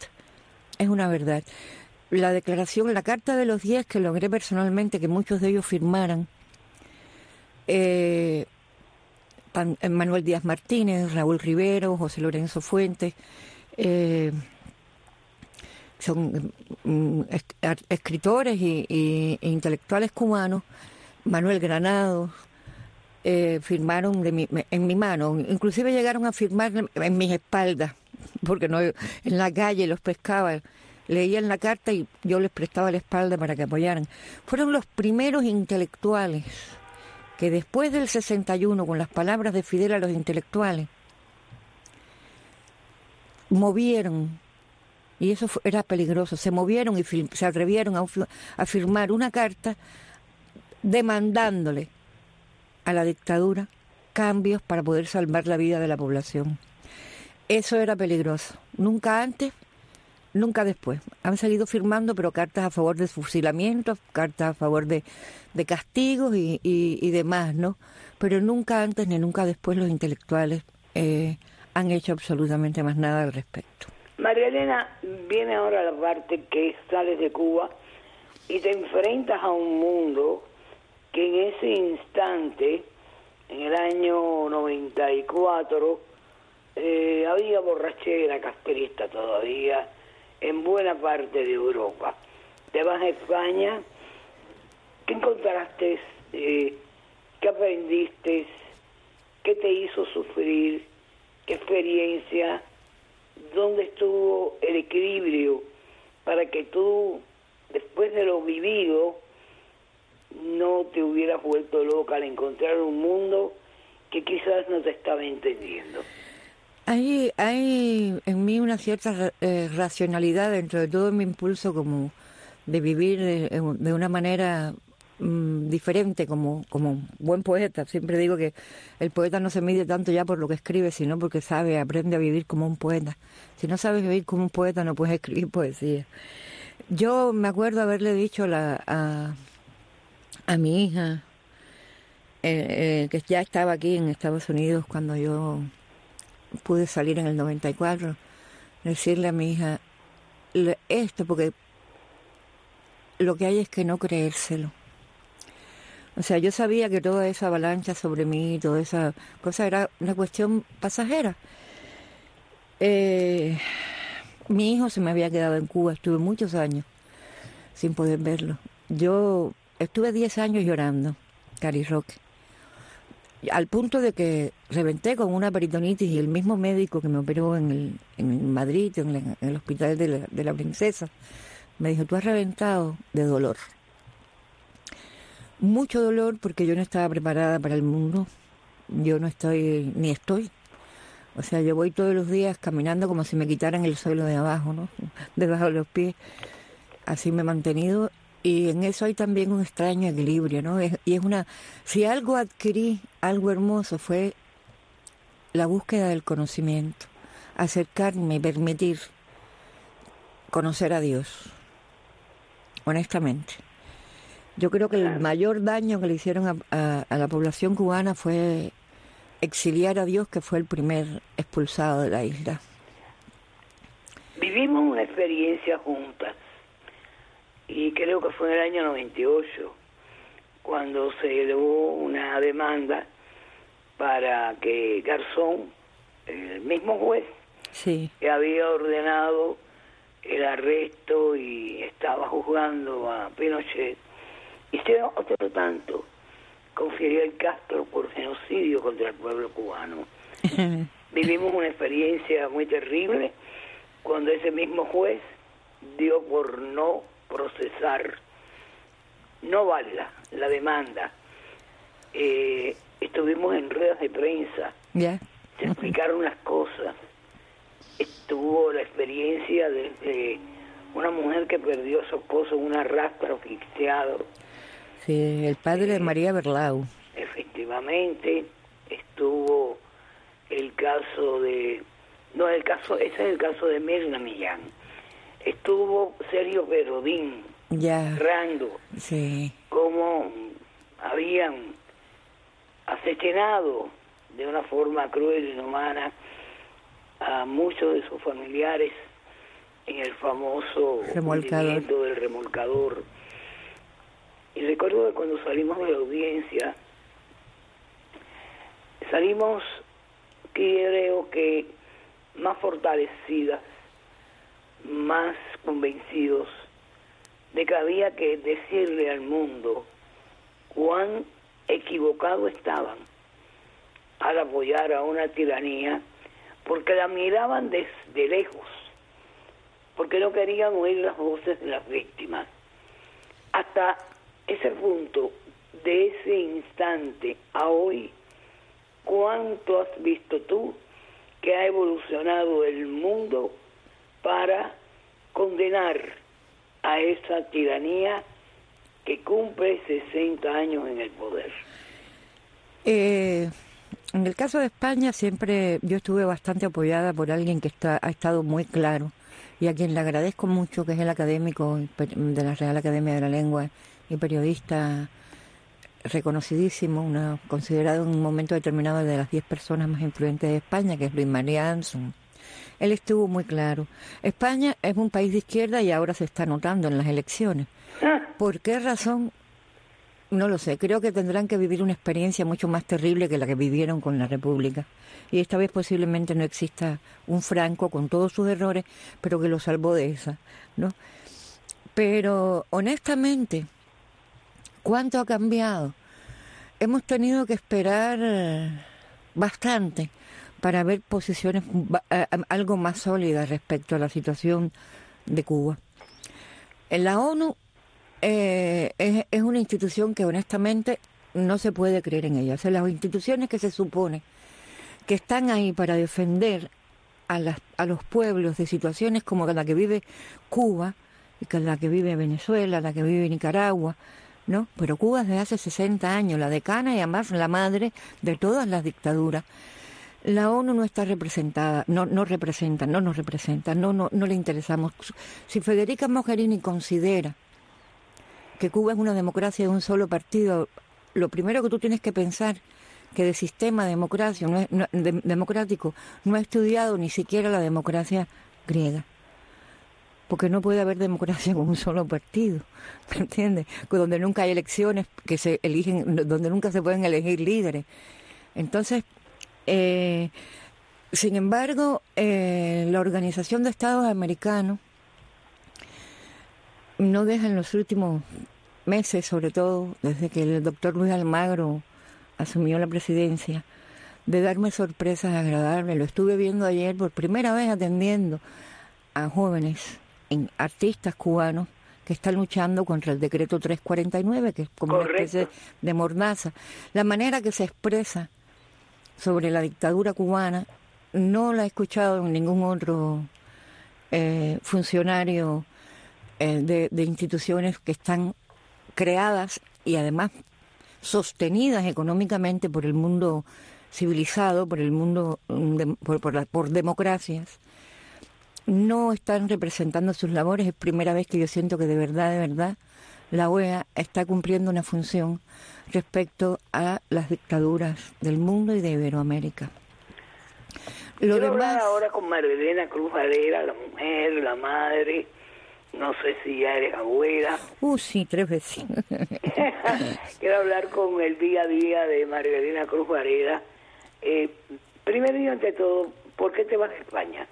La declaración, la Carta de los 10, que logré personalmente que muchos de ellos firmaran, Manuel Díaz Martínez, Raúl Rivero, José Lorenzo Fuentes, son escritores e intelectuales cubanos, Manuel Granados, firmaron en mi mano, inclusive llegaron a firmar en mis espaldas, porque no en la calle los pescaba, leían la carta y yo les prestaba la espalda para que apoyaran. Fueron los primeros intelectuales que después del 61, con las palabras de Fidel a los intelectuales, movieron, y eso era peligroso, se movieron y se atrevieron a firmar una carta demandándole a la dictadura cambios para poder salvar la vida de la población. Eso era peligroso. Nunca antes, nunca después. Han seguido firmando, pero cartas a favor de fusilamientos, cartas a favor de castigos y demás, ¿no? Pero nunca antes ni nunca después los intelectuales han hecho absolutamente más nada al respecto. María Elena, viene ahora la parte que sales de Cuba y te enfrentas a un mundo que en ese instante, en el año 94, había borrachera castrista todavía en buena parte de Europa. Te vas a España, ¿qué encontraste? ¿Qué aprendiste? ¿Qué te hizo sufrir? ¿Qué experiencia? ¿Dónde estuvo el equilibrio para que tú, después de lo vivido, no te hubieras vuelto loca al encontrar un mundo que quizás no te estaba entendiendo? Hay en mí una cierta racionalidad dentro de todo mi impulso como de vivir de una manera diferente como buen poeta. Siempre digo que el poeta no se mide tanto ya por lo que escribe, sino porque aprende a vivir como un poeta. Si no sabes vivir como un poeta, no puedes escribir poesía. Yo me acuerdo haberle dicho a mi hija, que ya estaba aquí en Estados Unidos cuando yo pude salir en el 94, decirle a mi hija esto, porque lo que hay es que no creérselo. O sea, yo sabía que toda esa avalancha sobre mí, toda esa cosa era una cuestión pasajera. Mi hijo se me había quedado en Cuba, estuve muchos años sin poder verlo. Yo estuve 10 años llorando, Cari Roque, al punto de que reventé con una peritonitis, y el mismo médico que me operó en Madrid, en el hospital de la Princesa, me dijo: tú has reventado de dolor. Mucho dolor, porque yo no estaba preparada para el mundo. Yo no estoy, ni estoy. O sea, yo voy todos los días caminando como si me quitaran el suelo de abajo, ¿no? Debajo de los pies. Así me he mantenido. Y en eso hay también un extraño equilibrio, ¿no? Si algo adquirí, algo hermoso, fue la búsqueda del conocimiento. Acercarme, permitir conocer a Dios, honestamente. Yo creo que el mayor daño que le hicieron a la población cubana fue exiliar a Dios, que fue el primer expulsado de la isla. Vivimos una experiencia juntas y creo que fue en el año 98 cuando se elevó una demanda para que Garzón, el mismo juez Sí. que había ordenado el arresto y estaba juzgando a Pinochet, hiciera otro tanto con Fidel Castro por genocidio contra el pueblo cubano. Vivimos una experiencia muy terrible cuando ese mismo juez dio por no procesar, no válida la demanda. Estuvimos en ruedas de prensa, Ya. se explicaron las cosas. Estuvo la experiencia de una mujer que perdió a su esposo en un arrastre asfixiado. Sí, el padre de María Berlau. Efectivamente, estuvo el caso de... No, ese es el caso de Mirna Millán. Estuvo Sergio Perodín, Ya. narrando Sí. cómo habían asesinado de una forma cruel e inhumana a muchos de sus familiares en el famoso Remolcador. hundimiento del remolcador. Y recuerdo que cuando salimos de la audiencia, salimos, creo que más fortalecidas, más convencidos de que había que decirle al mundo cuán equivocado estaban al apoyar a una tiranía, porque la miraban desde lejos, porque no querían oír las voces de las víctimas. Hasta ese punto, de ese instante a hoy, ¿cuánto has visto tú que ha evolucionado el mundo para condenar a esa tiranía que cumple 60 años en el poder? En el caso de España siempre yo estuve bastante apoyada por alguien que ha estado muy claro y a quien le agradezco mucho, que es el académico de la Real Academia de la Lengua y periodista reconocidísimo, considerado en un momento determinado de las 10 personas más influyentes de España, que es Luis María Anson. Él estuvo muy claro. España es un país de izquierda y ahora se está notando en las elecciones. ¿Por qué razón? No lo sé. Creo que tendrán que vivir una experiencia mucho más terrible que la que vivieron con la República. Y esta vez posiblemente no exista un Franco con todos sus errores, pero que lo salvó de esa, ¿no? Pero honestamente, ¿cuánto ha cambiado? Hemos tenido que esperar bastante para ver posiciones algo más sólidas respecto a la situación de Cuba. En la ONU es una institución que honestamente no se puede creer en ella. O sea, las instituciones que se supone que están ahí para defender a los pueblos de situaciones como la que vive Cuba, y que la que vive Venezuela, la que vive Nicaragua, ¿no? Pero Cuba es de hace 60 años, la decana y además la madre de todas las dictaduras. La ONU no está representada, no nos representa, no le interesamos. Si Federica Mogherini considera que Cuba es una democracia de un solo partido, lo primero que tú tienes que pensar que de sistema democrático no ha estudiado ni siquiera la democracia griega. Porque no puede haber democracia con un solo partido, ¿me entiendes? Donde nunca hay elecciones que se eligen, donde nunca se pueden elegir líderes. Entonces, sin embargo, la Organización de Estados Americanos no deja en los últimos meses, sobre todo desde que el doctor Luis Almagro asumió la presidencia, de darme sorpresas agradables. Lo estuve viendo ayer por primera vez atendiendo a jóvenes artistas cubanos que están luchando contra el decreto 349, que es como una especie de mordaza. La manera que se expresa sobre la dictadura cubana no la he escuchado en ningún otro funcionario de instituciones que están creadas y además sostenidas económicamente por el mundo civilizado, por el mundo por democracias, no están representando sus labores. Es primera vez que yo siento que de verdad, la OEA está cumpliendo una función respecto a las dictaduras del mundo y de Iberoamérica. Lo Quiero demás, hablar ahora con Marilena Cruz Varela, la mujer, la madre, no sé si ya eres abuela. sí, 3 veces. Quiero hablar con el día a día de Marilena Cruz Varela. Primero y ante todo, ¿por qué te vas a España?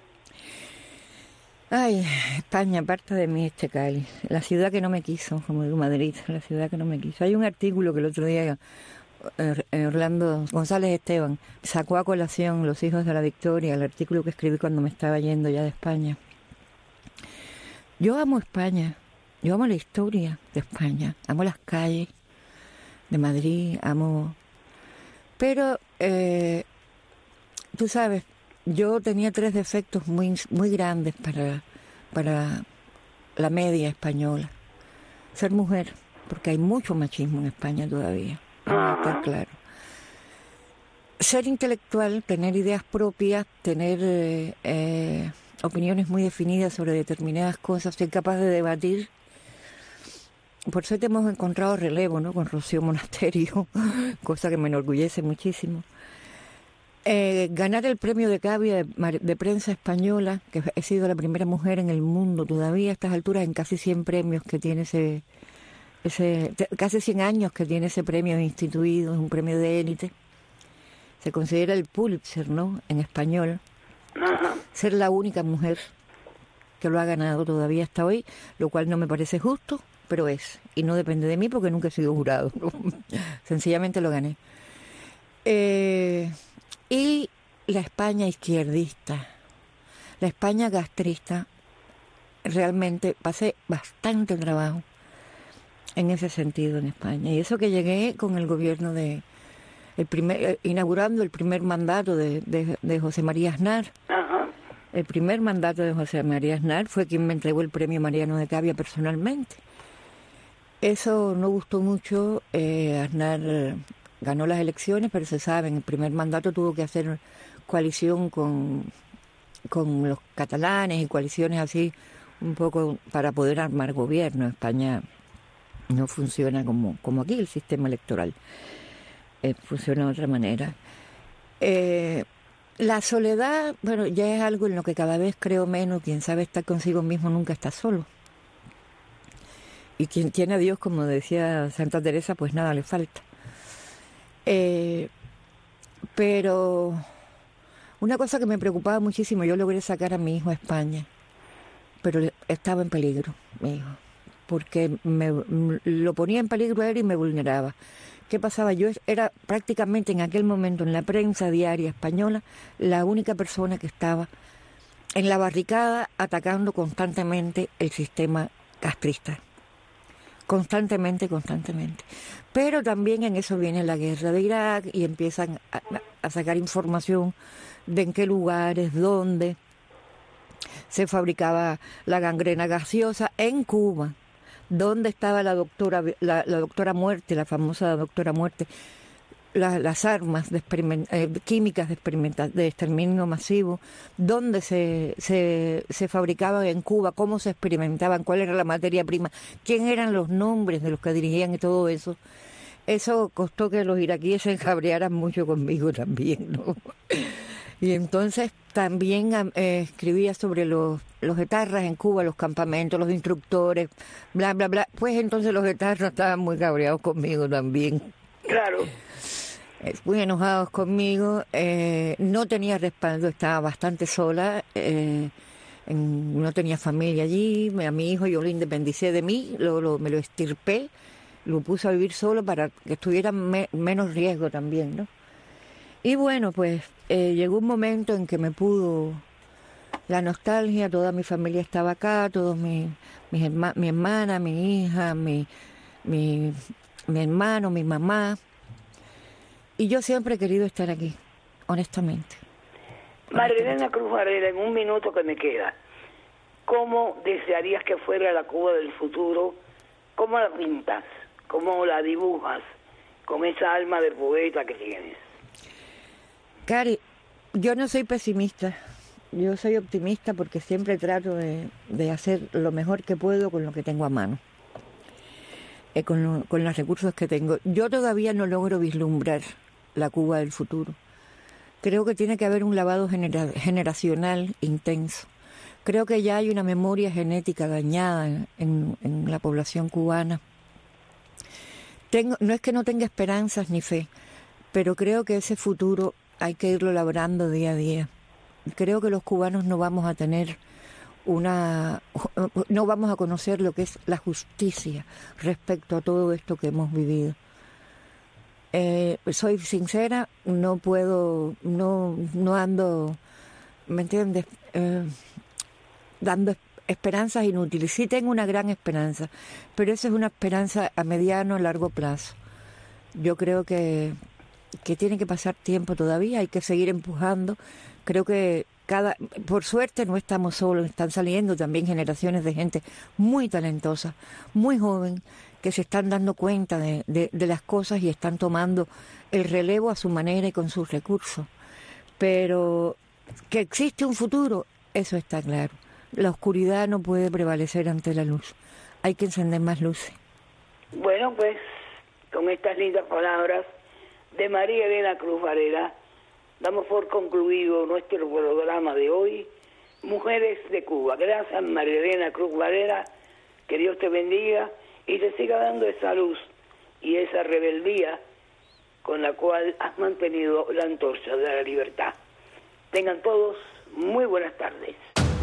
Ay, España, aparte de mí, Cali, la ciudad que no me quiso, como digo, Madrid, la ciudad que no me quiso. Hay un artículo que el otro día Orlando González Esteban sacó a colación Los hijos de la victoria, el artículo que escribí cuando me estaba yendo ya de España. Yo amo España, yo amo la historia de España, amo las calles de Madrid, pero tú sabes, yo tenía 3 defectos muy grandes para la media española. Ser mujer, porque hay mucho machismo en España todavía, vamos a estar claro. Ser intelectual, tener ideas propias, tener opiniones muy definidas sobre determinadas cosas, ser capaz de debatir. Por suerte hemos encontrado relevo, ¿no?, con Rocío Monasterio, cosa que me enorgullece muchísimo. Ganar el premio de Cavia de prensa española, que he sido la primera mujer en el mundo todavía a estas alturas en casi 100 premios que tiene casi 100 años que tiene ese premio instituido, es un premio de élite. Se considera el Pulitzer, ¿no?, en español. Ser la única mujer que lo ha ganado todavía hasta hoy, lo cual no me parece justo, pero es. Y no depende de mí porque nunca he sido jurado, ¿no? Sencillamente lo gané. Y la España izquierdista, la España castrista, realmente pasé bastante trabajo en ese sentido en España. Y eso que llegué con el gobierno inaugurando el primer mandato de José María Aznar. El primer mandato de José María Aznar fue quien me entregó el premio Mariano de Cavia personalmente. Eso no gustó mucho. Aznar ganó las elecciones, pero se sabe, en el primer mandato tuvo que hacer coalición con los catalanes y coaliciones así un poco para poder armar gobierno. España no funciona como aquí el sistema electoral, funciona de otra manera. La soledad, bueno, ya es algo en lo que cada vez creo menos. Quien sabe estar consigo mismo nunca está solo. Y quien tiene a Dios, como decía Santa Teresa, pues nada le falta. Pero una cosa que me preocupaba muchísimo, yo logré sacar a mi hijo a España, pero estaba en peligro, mi hijo, porque lo ponía en peligro a él y me vulneraba. ¿Qué pasaba? Yo era prácticamente en aquel momento en la prensa diaria española la única persona que estaba en la barricada atacando constantemente el sistema castrista. Constantemente. Pero también en eso viene la guerra de Irak y empiezan a sacar información de en qué lugares, dónde se fabricaba la gangrena gaseosa en Cuba, dónde estaba la doctora Muerte, la famosa doctora Muerte, las armas químicas de exterminio masivo, dónde se fabricaban en Cuba, cómo se experimentaban, cuál era la materia prima, quién eran los nombres de los que dirigían y todo eso. Eso costó que los iraquíes se encabrearan mucho conmigo también, ¿no? Y entonces también escribía sobre los etarras en Cuba, los campamentos, los instructores, bla, bla, bla. Pues entonces los etarras estaban muy cabreados conmigo también. Claro. Muy enojados conmigo. No tenía respaldo, estaba bastante sola. No tenía familia allí. A mi hijo yo lo independicé de mí, me lo extirpé, lo puse a vivir solo para que estuviera menos riesgo también, ¿no? Y bueno, pues llegó un momento en que me pudo la nostalgia. Toda mi familia estaba acá, todos mi hermana, mi hija, mi hermano, mi mamá. Y yo siempre he querido estar aquí, honestamente. Marilena Cruz Varela, en un minuto que me queda, ¿cómo desearías que fuera la Cuba del futuro? ¿Cómo la pintas? ¿Cómo la dibujas? Con esa alma de poeta que tienes. Cari, yo no soy pesimista. Yo soy optimista porque siempre trato de hacer lo mejor que puedo con lo que tengo a mano, con los recursos que tengo. Yo todavía no logro vislumbrar la Cuba del futuro. Creo que tiene que haber un lavado generacional intenso. Creo que ya hay una memoria genética dañada en la población cubana. No es que no tenga esperanzas ni fe, pero creo que ese futuro hay que irlo labrando día a día. Creo que los cubanos no vamos a tener no vamos a conocer lo que es la justicia respecto a todo esto que hemos vivido. Soy sincera, no ando, ¿me entiendes?, dando esperanzas inútiles. Sí tengo una gran esperanza, pero esa es una esperanza a mediano, largo plazo. Yo creo que tiene que pasar tiempo todavía, hay que seguir empujando. Creo que por suerte no estamos solos, están saliendo también generaciones de gente muy talentosa, muy joven, que se están dando cuenta de las cosas y están tomando el relevo a su manera y con sus recursos. Pero que existe un futuro, eso está claro. La oscuridad no puede prevalecer ante la luz. Hay que encender más luces. Bueno, pues con estas lindas palabras de María Elena Cruz Varela, damos por concluido nuestro programa de hoy, Mujeres de Cuba. Gracias, María Elena Cruz Varela, que Dios te bendiga y te siga dando esa luz y esa rebeldía con la cual has mantenido la antorcha de la libertad. Tengan todos muy buenas tardes.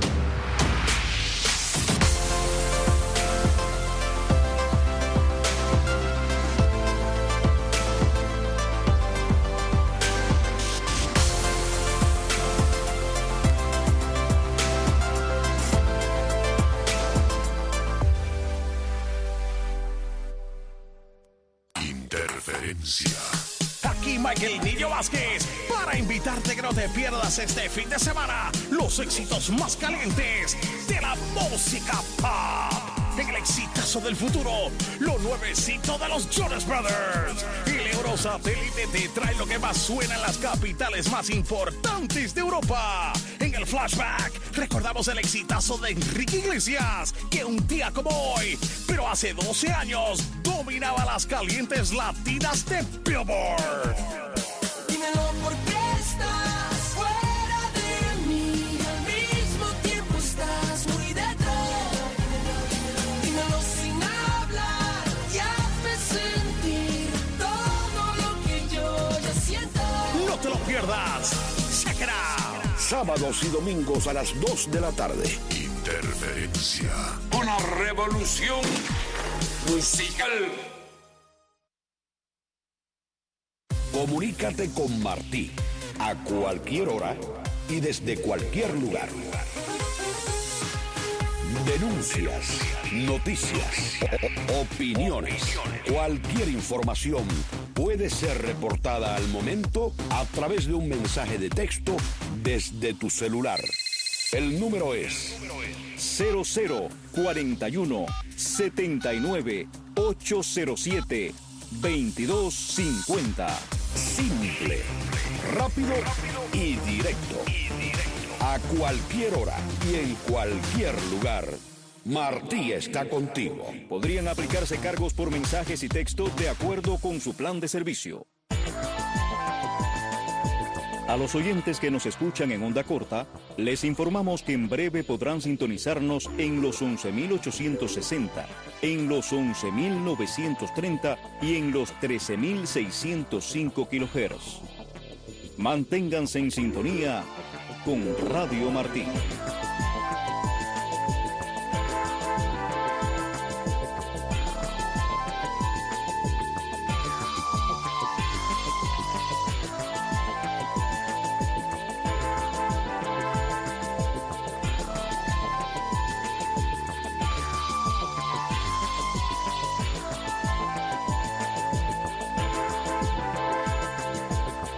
Aquí Michael Niño Vázquez para invitarte que no te pierdas este fin de semana los éxitos más calientes de la música pop. En el exitazo del futuro, lo nuevecito de los Jonas Brothers. Y el Eurosatélite te trae lo que más suena en las capitales más importantes de Europa. En el flashback, recordamos el exitazo de Enrique Iglesias, que un día como hoy, pero hace 12 años, dominaba las calientes latinas de Billboard. Dímelo por qué estás fuera de mí, al mismo tiempo estás muy detrás. Dímelo sin hablar y hazme sentir todo lo que yo ya siento. No te lo pierdas. Check it out. Sábados y domingos a las 2 de la tarde. Interferencia. Una revolución musical. Comunícate con Martí a cualquier hora y desde cualquier lugar. Denuncias, noticias, opiniones, cualquier información puede ser reportada al momento a través de un mensaje de texto desde tu celular. El número es 0041 79 807 2250. Simple, rápido y directo. A cualquier hora y en cualquier lugar, Martí está contigo. Podrían aplicarse cargos por mensajes y texto de acuerdo con su plan de servicio. A los oyentes que nos escuchan en onda corta, les informamos que en breve podrán sintonizarnos en los 11.860, en los 11.930 y en los 13.605 kHz. Manténganse en sintonía con Radio Martí.